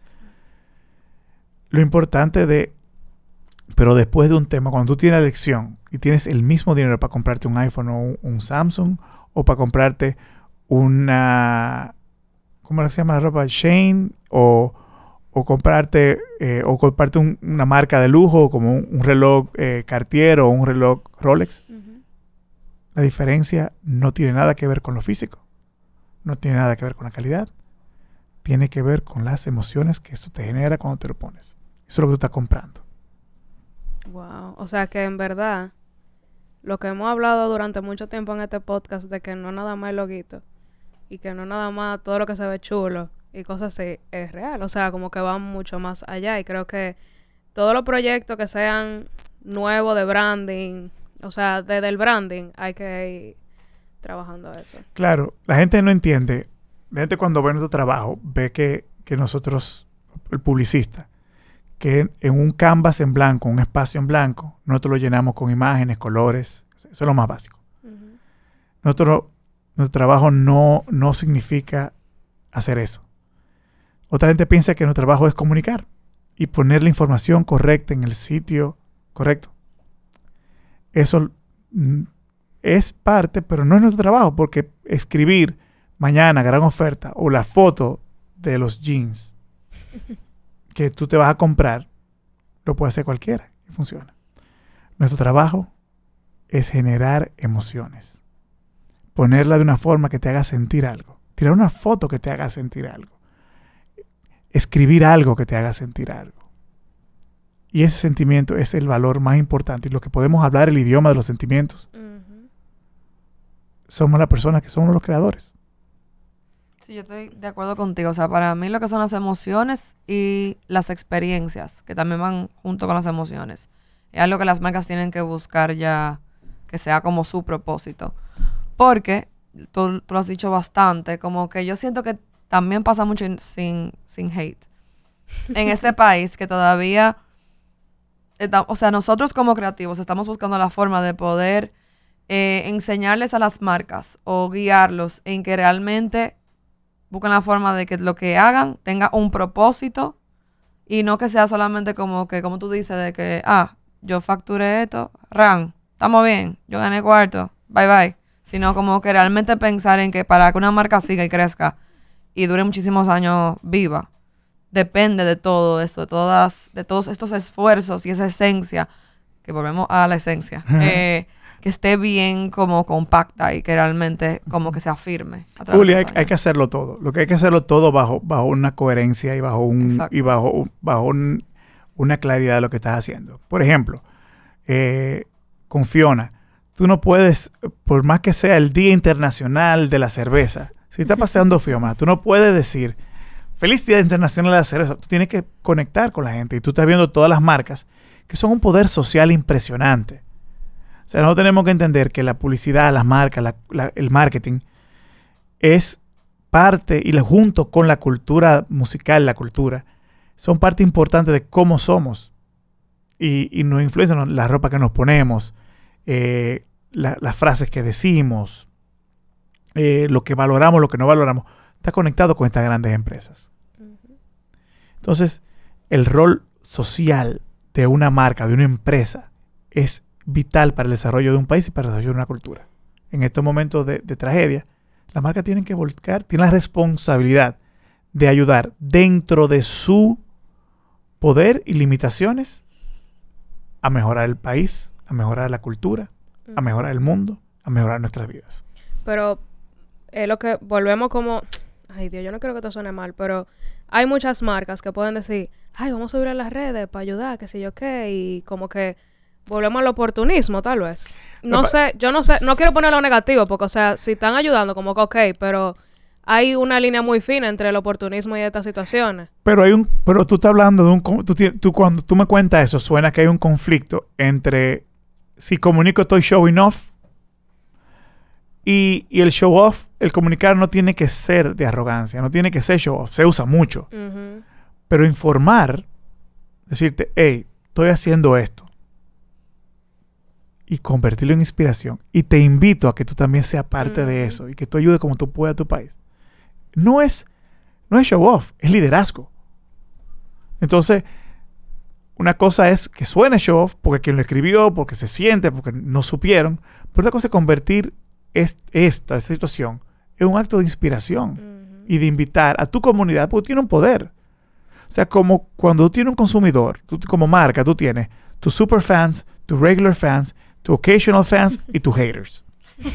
Lo importante pero después de un tema, cuando tú tienes la elección y tienes el mismo dinero para comprarte un iPhone o un Samsung, o para comprarte una, ¿cómo se llama la ropa? Shane, o comprarte una marca de lujo como un reloj Cartier o un reloj Rolex. La diferencia no tiene nada que ver con lo físico, no tiene nada que ver con la calidad, tiene que ver con las emociones que eso te genera cuando te lo pones. Eso es lo que tú estás comprando.
Wow, o sea que en verdad lo que hemos hablado durante mucho tiempo en este podcast de que no nada más el loguito y que no nada más todo lo que se ve chulo y cosas así es real, o sea, como que va mucho más allá, y creo que todos los proyectos que sean nuevos de branding, o sea, desde el branding hay que ir trabajando eso.
Claro, la gente no entiende, la gente cuando ve nuestro trabajo ve que nosotros, el publicista, que en un canvas en blanco, un espacio en blanco, nosotros lo llenamos con imágenes, colores, eso es lo más básico. Nuestro trabajo no significa hacer eso. Otra gente piensa que nuestro trabajo es comunicar y poner la información correcta en el sitio correcto. Eso es parte, pero no es nuestro trabajo, porque escribir mañana gran oferta o la foto de los jeans que tú te vas a comprar, lo puede hacer cualquiera y funciona. Nuestro trabajo es generar emociones. Ponerla de una forma que te haga sentir algo. Tirar una foto que te haga sentir algo. Escribir algo que te haga sentir algo. Y ese sentimiento es el valor más importante. Y lo que podemos hablar, el idioma de los sentimientos, somos las personas que somos los creadores.
Sí, yo estoy de acuerdo contigo. O sea, para mí lo que son las emociones y las experiencias, que también van junto con las emociones, es algo que las marcas tienen que buscar ya, que sea como su propósito. Porque, tú lo has dicho bastante, como que yo siento que también pasa mucho sin hate. En este país que todavía, o sea, nosotros como creativos estamos buscando la forma de poder enseñarles a las marcas o guiarlos en que realmente busquen la forma de que lo que hagan tenga un propósito y no que sea solamente como que, como tú dices, de que, yo facturé esto, estamos bien, yo gané cuarto, bye bye. Sino como que realmente pensar en que para que una marca siga y crezca y dure muchísimos años viva, depende de todo esto, de todos estos esfuerzos y esa esencia, que volvemos a la esencia, que esté bien como compacta y que realmente como que se afirme.
Juli, hay que hacerlo todo. Lo que hay que hacerlo todo bajo una coherencia y bajo una claridad de lo que estás haciendo. Por ejemplo, con Fiona, tú no puedes, por más que sea el Día Internacional de la Cerveza, si está pasando Fiona, tú no puedes decir Feliz Día Internacional de la Cerveza. Tú tienes que conectar con la gente y tú estás viendo todas las marcas que son un poder social impresionante. O sea, nosotros tenemos que entender que la publicidad, las marcas, el marketing es parte, y junto con la cultura musical, la cultura, son parte importante de cómo somos. Y nos influencian la ropa que nos ponemos, las frases que decimos, lo que valoramos, lo que no valoramos. Está conectado con estas grandes empresas. Entonces, el rol social de una marca, de una empresa, es vital para el desarrollo de un país y para el desarrollo de una cultura. En estos momentos de tragedia, las marcas tienen que volcar, tienen la responsabilidad de ayudar dentro de su poder y limitaciones a mejorar el país, a mejorar la cultura, a mejorar el mundo, a mejorar nuestras vidas.
Pero lo que volvemos como... Ay, Dios, yo no quiero que esto suene mal, pero hay muchas marcas que pueden decir, vamos a subir a las redes para ayudar, qué sé yo qué, y como que volvemos al oportunismo, tal vez. No quiero ponerlo negativo, porque, o sea, si están ayudando, como que ok, pero hay una línea muy fina entre el oportunismo y estas situaciones.
Pero tú estás hablando de tú cuando tú me cuentas eso, suena que hay un conflicto entre si comunico estoy showing off y el show off, el comunicar no tiene que ser de arrogancia, no tiene que ser show off, se usa mucho. Pero informar, decirte, hey, estoy haciendo esto. y convertirlo en inspiración. Y te invito a que tú también seas parte de eso y que tú ayudes como tú puedas a tu país. No es show off, es liderazgo. Entonces, una cosa es que suene show off porque quien lo escribió, porque se siente, porque no supieron. Pero otra cosa es convertir esta situación en un acto de inspiración y de invitar a tu comunidad, porque tiene un poder. O sea, como cuando tú tienes un consumidor, tú como marca, tú tienes tus super fans, tus regular fans, tus occasional fans y tus haters.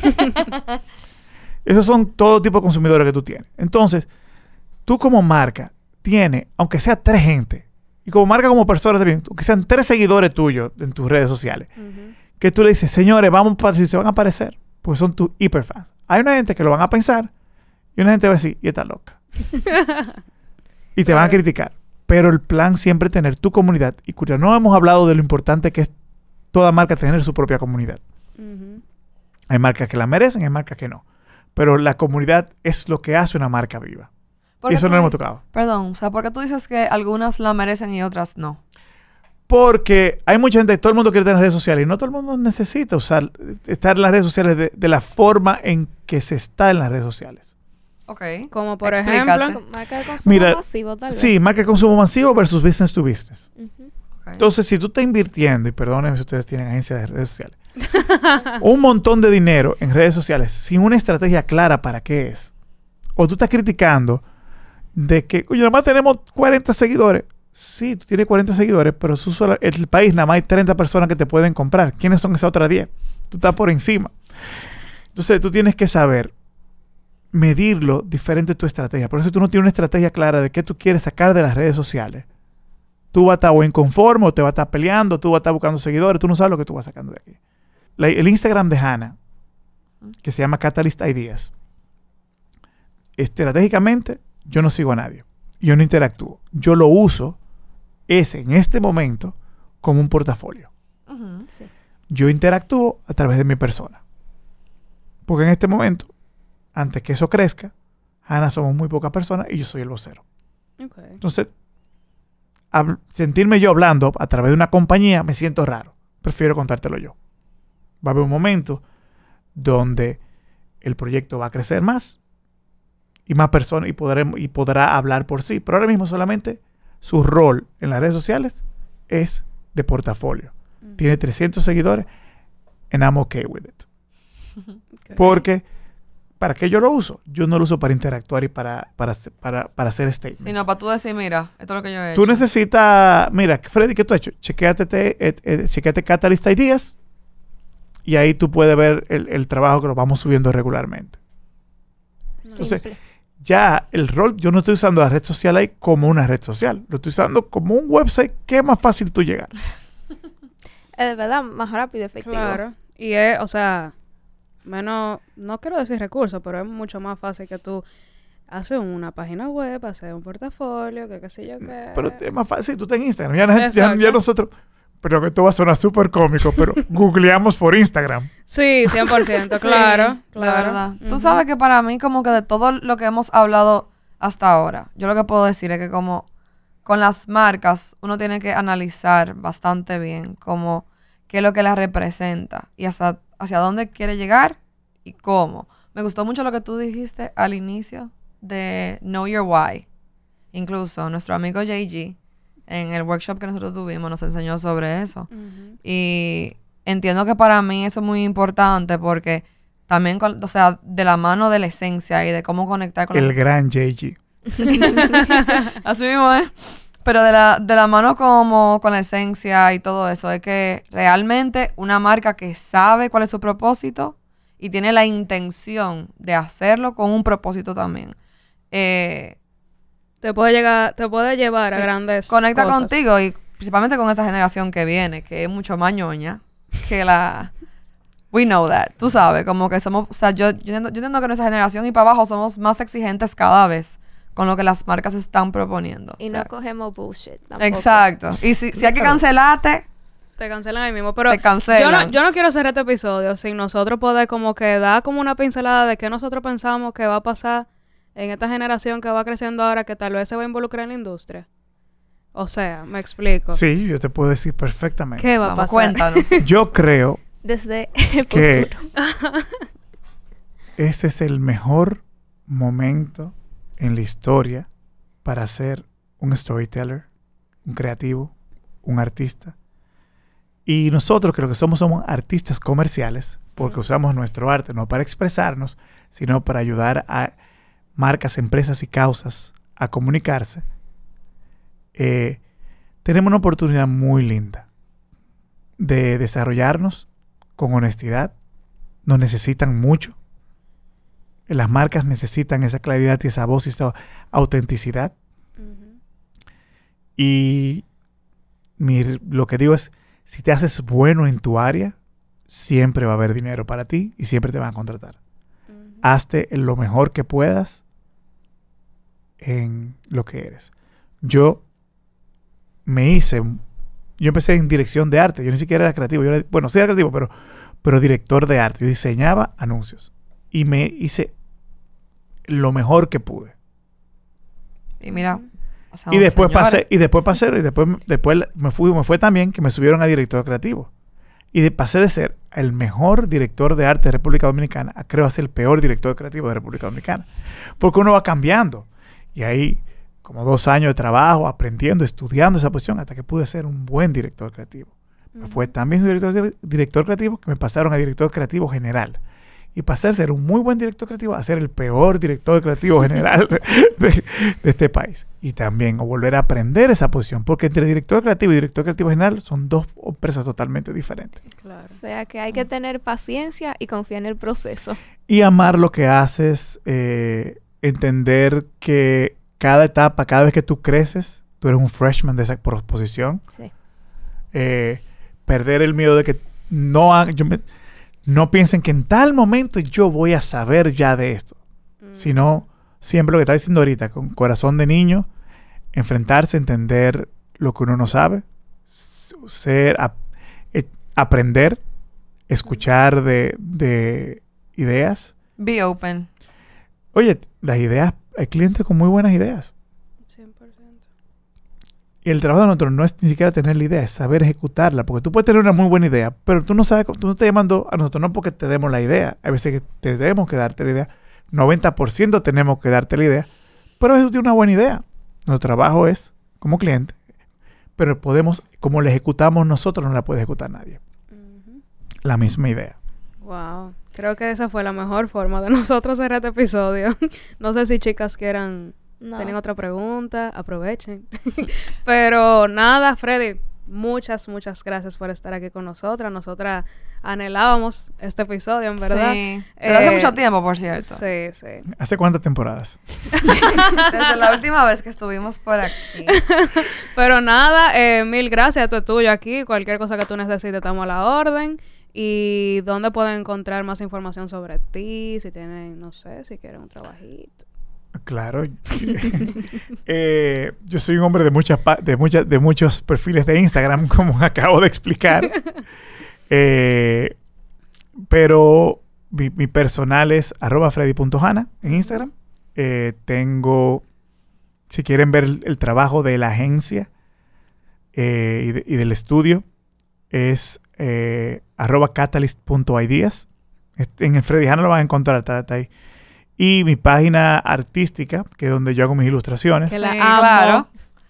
Esos son todo tipo de consumidores que tú tienes. Entonces, tú como marca tienes, aunque sea 3 gente, y como marca como persona también, que sean 3 seguidores tuyos en tus redes sociales, que tú le dices, señores, vamos para si se van a aparecer, pues son tus hiperfans. Hay una gente que lo van a pensar y una gente va a decir, y está loca. Y te van a criticar. Pero el plan siempre es tener tu comunidad. Y no hemos hablado de lo importante que es toda marca tener su propia comunidad. Hay marcas que la merecen, hay marcas que no. Pero la comunidad es lo que hace una marca viva. Y eso no lo hemos tocado.
Perdón, o sea, ¿por qué tú dices que algunas la merecen y otras no?
Porque hay mucha gente, todo el mundo quiere tener redes sociales y no todo el mundo necesita estar en las redes sociales de la forma en que se está en las redes sociales.
Ok.
Como por
Explícate.
ejemplo,
Marca de consumo
Mira,
masivo, tal vez.
Sí, marca de consumo masivo versus business to business.
Ok.
Entonces, si tú estás invirtiendo, y perdónenme si ustedes tienen agencias de redes sociales, un montón de dinero en redes sociales sin una estrategia clara para qué es, o tú estás criticando de que, oye, nada más tenemos 40 seguidores. Sí, tú tienes 40 seguidores, pero el país nada más hay 30 personas que te pueden comprar. ¿Quiénes son esas otras 10? Tú estás por encima. Entonces, tú tienes que saber medirlo diferente de tu estrategia. Por eso tú no tienes una estrategia clara de qué tú quieres sacar de las redes sociales. Tú vas a estar o inconforme, o te vas a estar peleando, tú vas a estar buscando seguidores, tú no sabes lo que tú vas sacando de aquí. El Instagram de Hannah, que se llama Catalyst Ideas, estratégicamente yo no sigo a nadie. Yo no interactúo. Yo lo uso en este momento como un portafolio.
Sí.
Yo interactúo a través de mi persona. Porque en este momento, antes que eso crezca, Hannah somos muy pocas personas y yo soy el vocero.
Okay.
Entonces, sentirme yo hablando a través de una compañía me siento raro. Prefiero contártelo yo. Va a haber un momento donde el proyecto va a crecer más y más personas y podrá hablar por sí. Pero ahora mismo solamente su rol en las redes sociales es de portafolio. Tiene 300 seguidores and I'm okay with it.
Okay.
Porque, ¿para qué yo lo uso? Yo no lo uso para interactuar y para hacer statements.
Sino para tú decir, mira, esto es lo que yo he
Tú
hecho.
necesitas, mira, Freddy, ¿qué tú has hecho? Chequéate Catalyst Ideas y ahí tú puedes ver el trabajo que lo vamos subiendo regularmente. Entonces,
Simple.
ya el rol, yo no estoy usando la red social ahí como una red social. Lo estoy usando como un website que es más fácil tú llegar.
Es de verdad más rápido y efectivo.
Claro. Y es, o sea, menos, no quiero decir recursos, pero es mucho más fácil que tú haces una página web, haces un portafolio, que qué sé yo qué.
Pero es más fácil, tú estás en Instagram. Ya, la gente, ya
Exacto.
nosotros, pero esto va a sonar súper cómico, pero googleamos por Instagram.
Sí, 100%, claro.
Sí,
claro.
de verdad. Tú
Ujú.
sabes que para mí como que de todo lo que hemos hablado hasta ahora, yo lo que puedo decir es que como con las marcas uno tiene que analizar bastante bien como qué es lo que las representa y hacia dónde quiere llegar y cómo. Me gustó mucho lo que tú dijiste al inicio de Know Your Why. Incluso nuestro amigo JG en el workshop que nosotros tuvimos nos enseñó sobre eso.
Ujú.
Y entiendo que para mí eso es muy importante porque también, o sea, de la mano de la esencia y de cómo conectar con
El gran JG.
Así mismo es. Pero de la mano como con la esencia y todo eso, es que realmente una marca que sabe cuál es su propósito y tiene la intención de hacerlo con un propósito también.
Te puede llevar a
Sí.
Grandes
Conecta
cosas.
contigo y principalmente con esta generación que viene, que es mucho más ñoña que la... We know that. Tú sabes, como que somos... O sea, yo entiendo que nuestra generación y para abajo somos más exigentes cada vez con lo que las marcas están proponiendo.
Y
O sea,
no cogemos bullshit tampoco.
exacto. Y si hay que cancelarte,
Te cancelan ahí mismo. Pero
te cancelan.
yo no quiero hacer este episodio sin nosotros poder como que dar como una pincelada de qué nosotros pensamos que va a pasar en esta generación que va creciendo ahora, que tal vez se va a involucrar en la industria. O sea, me explico.
Sí, yo te puedo decir perfectamente.
¿Qué va a
Vamos,
pasar?
cuéntanos.
Yo creo
Desde el
que
futuro.
este es el mejor momento en la historia para ser un storyteller, un creativo, un artista. Y nosotros creo que somos artistas comerciales porque usamos nuestro arte no para expresarnos, sino para ayudar a marcas, empresas y causas a comunicarse. Tenemos una oportunidad muy linda de desarrollarnos con honestidad. Nos necesitan mucho. Las marcas necesitan esa claridad y esa voz y esa autenticidad. Y lo que digo es, si te haces bueno en tu área, siempre va a haber dinero para ti y siempre te van a contratar. Hazte lo mejor que puedas en lo que eres. Yo empecé en dirección de arte. Yo ni siquiera era creativo. Sí era creativo, pero director de arte. Yo diseñaba anuncios. Y me hice lo mejor que pude.
Y mira...
Y después me fue tan bien que me subieron a director creativo. Y pasé de ser el mejor director de arte de República Dominicana a creo ser el peor director creativo de República Dominicana. Porque uno va cambiando. Y ahí, como 2 años de trabajo, aprendiendo, estudiando esa posición, hasta que pude ser un buen director creativo. Me fue tan bien director creativo que me pasaron a director creativo general. Y pasé a ser un muy buen director creativo a ser el peor director creativo general de este país. Y también volver a aprender esa posición, porque entre director creativo y director creativo general son 2 empresas totalmente diferentes.
Claro.
O sea que hay que tener paciencia y confiar en el proceso.
Y amar lo que haces, entender que cada etapa, cada vez que tú creces, tú eres un freshman de esa posición.
Sí.
Perder el miedo de que no piensen que en tal momento yo voy a saber ya de esto. Sino, siempre lo que está diciendo ahorita, con corazón de niño, enfrentarse, entender lo que uno no sabe, aprender, escuchar de ideas.
Be open.
Oye, las ideas, hay clientes con muy buenas ideas.
100%.
Y el trabajo de nosotros no es ni siquiera tener la idea, es saber ejecutarla. Porque tú puedes tener una muy buena idea, pero tú no sabes, tú no estás llamando a nosotros no porque te demos la idea. Hay veces que tenemos que darte la idea. 90% tenemos que darte la idea. Pero a veces tú tienes una buena idea. Nuestro trabajo es como cliente. Pero como la ejecutamos nosotros, no la puede ejecutar nadie. La misma idea.
Wow. Creo que esa fue la mejor forma de nosotros cerrar este episodio. No sé si chicas tienen otra pregunta. Aprovechen. Pero nada, Freddy, muchas gracias por estar aquí con nosotras. Nosotras anhelábamos este episodio, en verdad.
Sí. Desde hace mucho tiempo, por cierto.
Sí.
¿Hace cuántas temporadas?
Desde la última vez que estuvimos por aquí.
Pero nada, 1000 gracias. Esto es tuyo aquí. Cualquier cosa que tú necesites, estamos a la orden. ¿Y dónde pueden encontrar más información sobre ti? Si tienen, no sé, si quieren un trabajito.
Claro. Yo soy un hombre de muchos perfiles de Instagram, como acabo de explicar. Pero mi personal es @freddy.hanna en Instagram. Si quieren ver el trabajo de la agencia y del estudio, es @catalyst.ideas. En el Freddy Hanna lo van a encontrar, está ahí. Y mi página artística, que es donde yo hago mis ilustraciones,
Que la
Sí,
amo.
claro.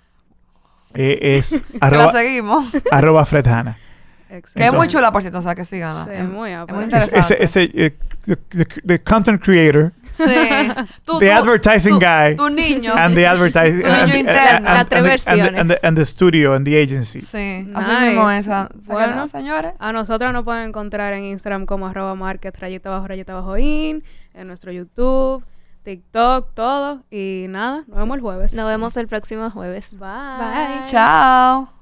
es
La seguimos.
@fredhanna.
Excelente.
Que es muy
Entonces-
chula, por cierto, o sea, que sigan.
Sí,
Es
muy
es
apto.
muy interesante.
The content creator,
Sí.
the advertising guy,
Tu niño.
and the advertising,
Tu niño interno.
Las 3 versiones.
and the studio and the agency.
Sí.
Nice.
Así mismo esa.
Bueno.
Señores.
A nosotras nos pueden encontrar en Instagram como @market _in, en nuestro YouTube, TikTok, todo. Y nada, nos vemos el jueves.
Nos vemos el próximo jueves.
Bye.
Bye.
Chao.